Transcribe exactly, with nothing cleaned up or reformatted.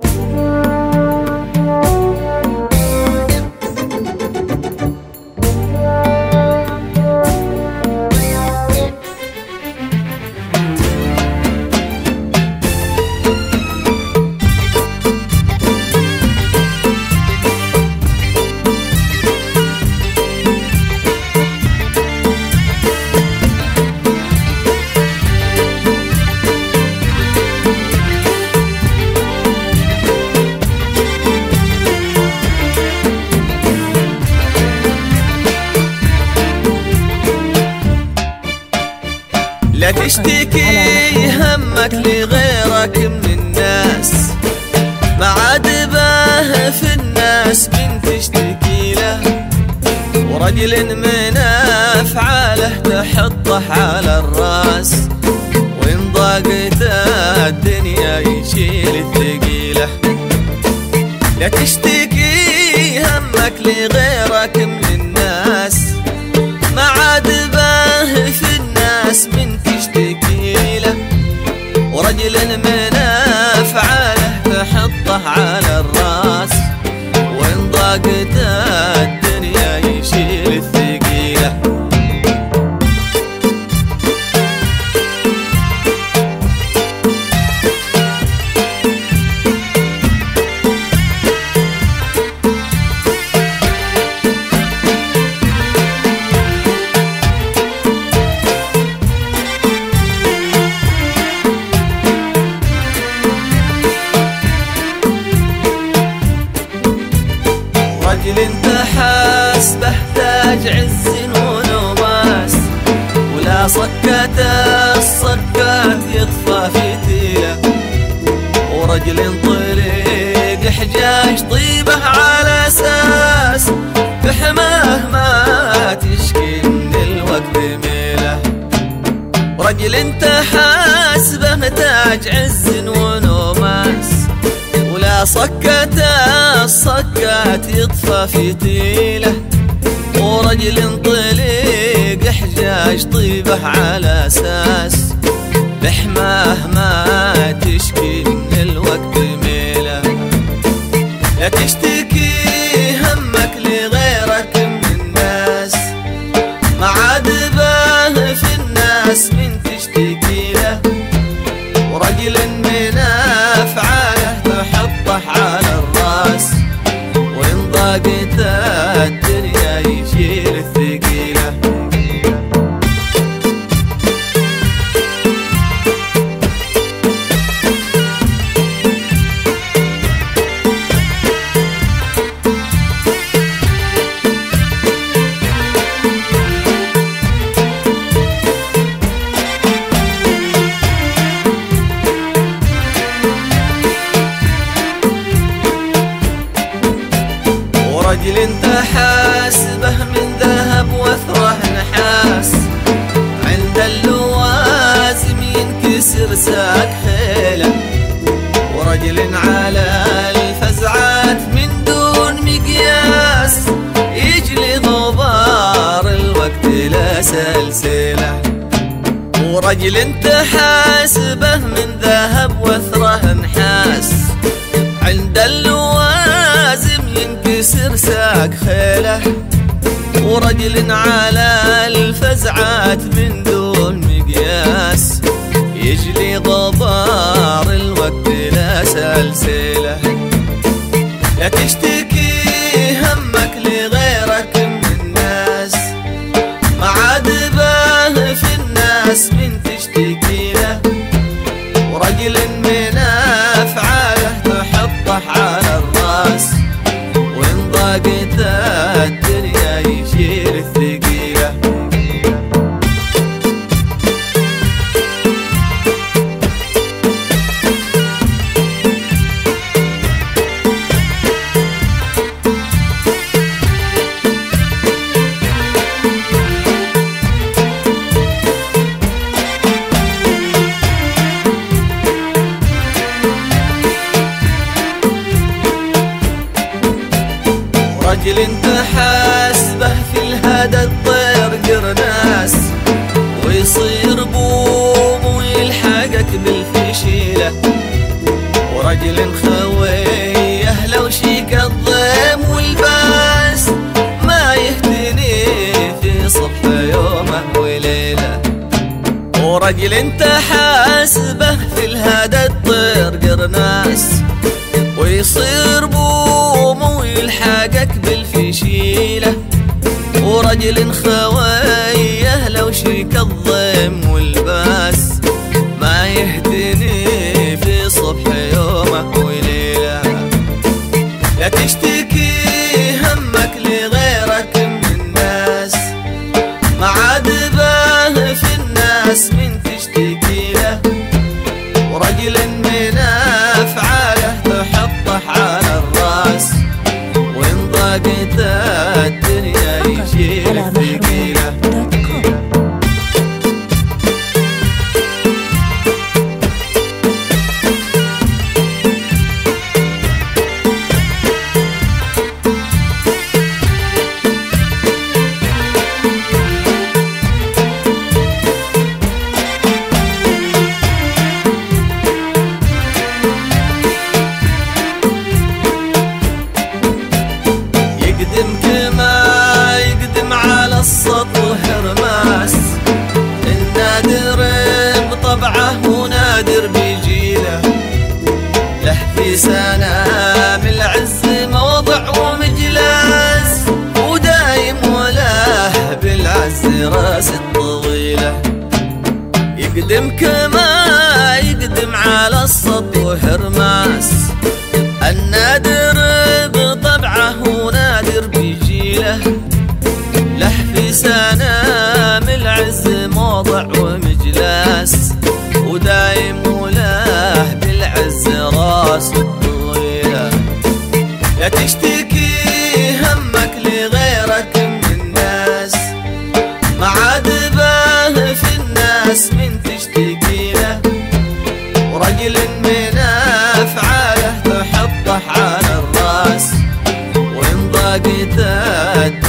لا تشتكي همك لغيرك من الناس، ما عاد باه في الناس من تشتكي له، ورجل من أفعاله تحطه على الراس، وإن ضاقت الدنيا يشيل الثقيلة. لا تشتكي همك لغيرك من الناس، ما عاد باه في الناس من تشتكي له، ورجل من أفعاله تحطه على الراس، وإن ضاقت الدنيا يشيل الثقيلة. رجل انت حاسبه تاج عز ونباس، ولا صكت الصكات يطفى فتيله، ورجل طريق حجاج طيبه على اساس بحماه ما تشكي من الوقت ميله. رجل انت حاسبه تاج عز ونباس، ولا صكت الصكات يطفى فتيله، ورجل طليق حجاج طيبه على اساس بحماه ما تشكي من الوقت ميله. لا تشتكي همك لغيرك من الناس، ما عاد باه في الناس من تشتكي له، ورجل من أفعاله تحطه على الراس، وإن ضاقت الدنيا يشيل الثقيلة. رجل انت حاسبه من ذهب وثره نحاس، عند اللوازم ينكسر ساق خيله، ورجل على الفزعات من دون مقياس يجلي غبار الوقت لا سلسله. ورجل انت حاسبه من ذهب وثره نحاس، عند اللوازم ينكسر ساق خيله، ورجل على الفزعات من دون مقياس يجلي غبار الوقت لا سلسله. لا تشتكي همك لغيرك من الناس، ما عاد باه في الناس من تشتكي له، ورجل من أفعاله تحطه على الراس، وإن ضاقت الدنيا يشيل الثقيلة. رجل انت حاسبه في الهدى الطير قرناس، ويصير بوم ويلحقك بالفشيله، ورجل خوي ورجل انت حاسبه في الهدى تطير قرناس، ويصير بومه ويلحقك بالفشيلة. ورجل خويه لو شيك الضيم والباس، ما يهدني في صبح يومك وليلة. لا تشتكي همك لغيرك من الناس، ما عاد باه في الناس من تشتكي له. ورجل من أفعاله تحطه على الراس، وإن ضاقت الدنيا يشيل ثقيله. يقدم كما يقدم على السطح رماس، النادر بطبعه ونادر بجيله. له في سنام العز موضع ومجلس، ودايم وله بالعز راس الطويله. يقدم كما يقدم على السطح رماس، النادر بطبعه ونادر بجيله. له في سنام العز موضع ومجلس، ودايم وله بالعز راس الطويله. لا تشتكي همك لغيرك من الناس، ما عاد باه في الناس من تشتكي له. ورجل من أفعاله تحطه على الراس، وإن ضاقت